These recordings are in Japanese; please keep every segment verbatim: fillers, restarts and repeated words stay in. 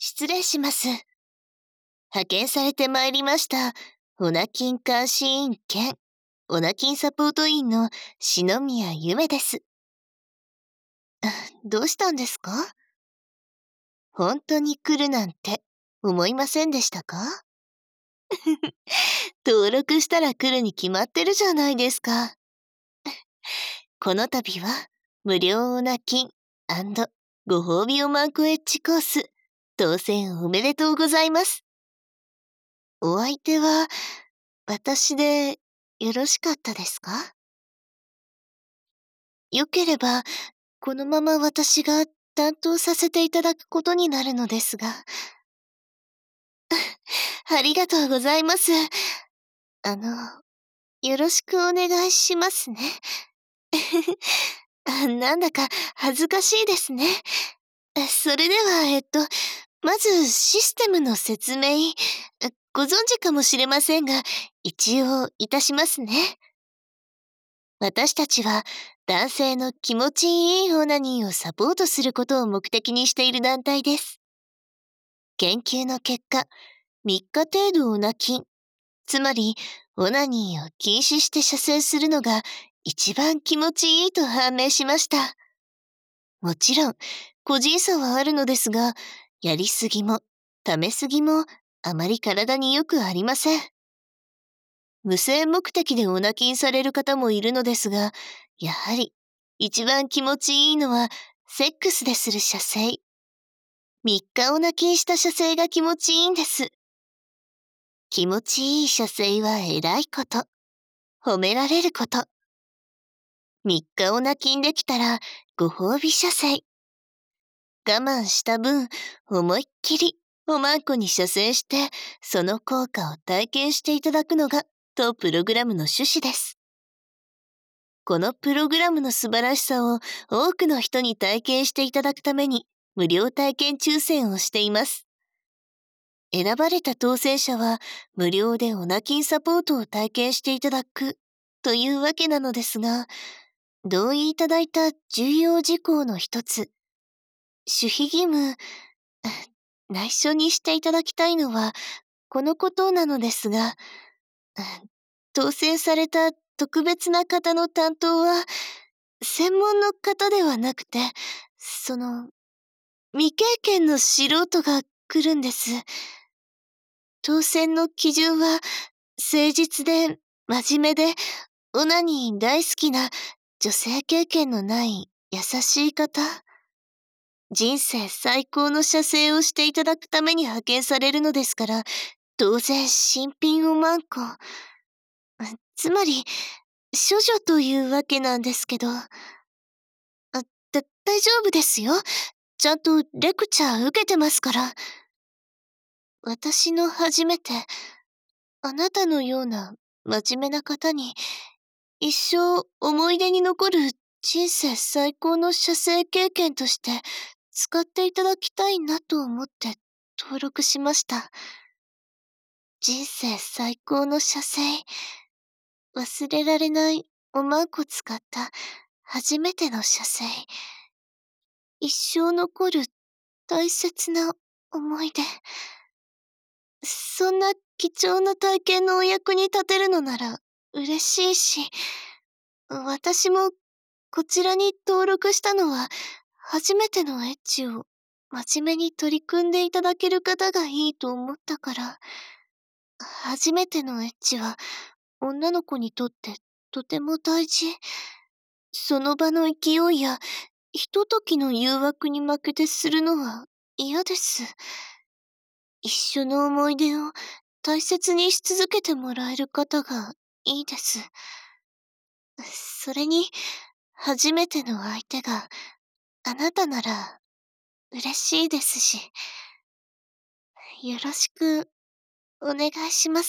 失礼します。派遣されてまいりました、オナキン監視員兼、オナキンサポート員の篠宮ゆめです。どうしたんですか？本当に来るなんて思いませんでしたか？登録したら来るに決まってるじゃないですか。この度は無料オナキン&ご褒美おまんこエッジコース当選おめでとうございます。お相手は私でよろしかったですか？よければこのまま私が担当させていただくことになるのですが。ありがとうございます。あの、よろしくお願いしますね。なんだか恥ずかしいですね。それでは、えっと、まずシステムの説明、ご存知かもしれませんが、一応いたしますね。私たちは男性の気持ちいいオナニーをサポートすることを目的にしている団体です。研究の結果、みっか程度オナキン、つまりオナニーを禁止して射精するのが一番気持ちいいと判明しました。もちろん、個人差はあるのですが、やりすぎも、溜めすぎも、あまり体によくありません。無性目的でオナキンされる方もいるのですが、やはり、一番気持ちいいのは、セックスでする射精。みっかオナキンした射精が気持ちいいんです。気持ちいい射精は偉いこと。褒められること。みっかオナキンできたらご褒美射精。我慢した分、思いっきりおまんこに射精して、その効果を体験していただくのが当プログラムの趣旨です。このプログラムの素晴らしさを多くの人に体験していただくために無料体験抽選をしています。選ばれた当選者は無料でオナキンサポートを体験していただくというわけなのですが、同意いただいた重要事項の一つ、守秘義務、内緒にしていただきたいのはこのことなのですが、当選された特別な方の担当は専門の方ではなくて、その未経験の素人が来るんです。当選の基準は誠実で真面目でオナニー大好きな女性経験のない優しい方。人生最高の射精をしていただくために派遣されるのですから、当然新品おまんこ。つまり、処女というわけなんですけど。あ、だ、大丈夫ですよ。ちゃんとレクチャー受けてますから。私の初めて、あなたのような真面目な方に、一生思い出に残る人生最高の射精経験として使っていただきたいなと思って登録しました。人生最高の射精。忘れられないおまんこ使った初めての射精。一生残る大切な思い出。そんな貴重な体験のお役に立てるのなら嬉しいし、私もこちらに登録したのは初めてのエッチを真面目に取り組んでいただける方がいいと思ったから、初めてのエッチは女の子にとってとても大事。その場の勢いやひとときの誘惑に負けてするのは嫌です。一緒の思い出を大切にし続けてもらえる方がいいです。それに、初めての相手があなたなら嬉しいですし、よろしくお願いします。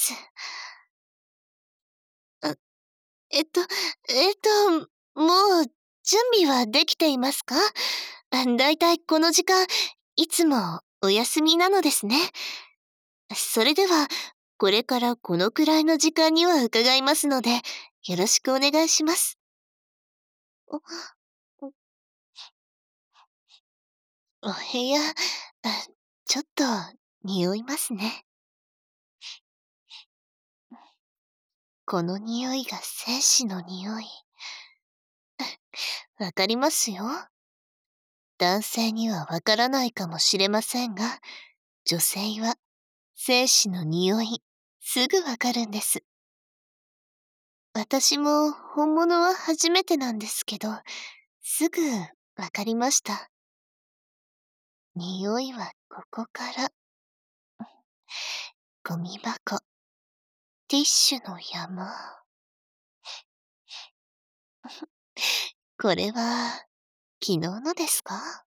あ、えっと、えっと、もう準備はできていますか？だいたいこの時間、いつもお休みなのですね。それでは、これからこのくらいの時間には伺いますので、よろしくお願いします。お、お、お部屋、 ちょっと匂いますね。この匂いが精子の匂い。わかりますよ。男性にはわからないかもしれませんが、女性は精子の匂い、すぐわかるんです。私も本物は初めてなんですけど、すぐわかりました。匂いはここから。ゴミ箱。ティッシュの山。これは、昨日のですか？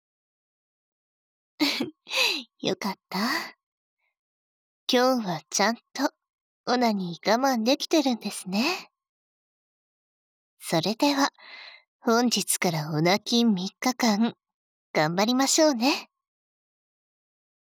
よかった。今日はちゃんとオナに我慢できてるんですね。それでは、本日からオナキンみっかかん、頑張りましょうね。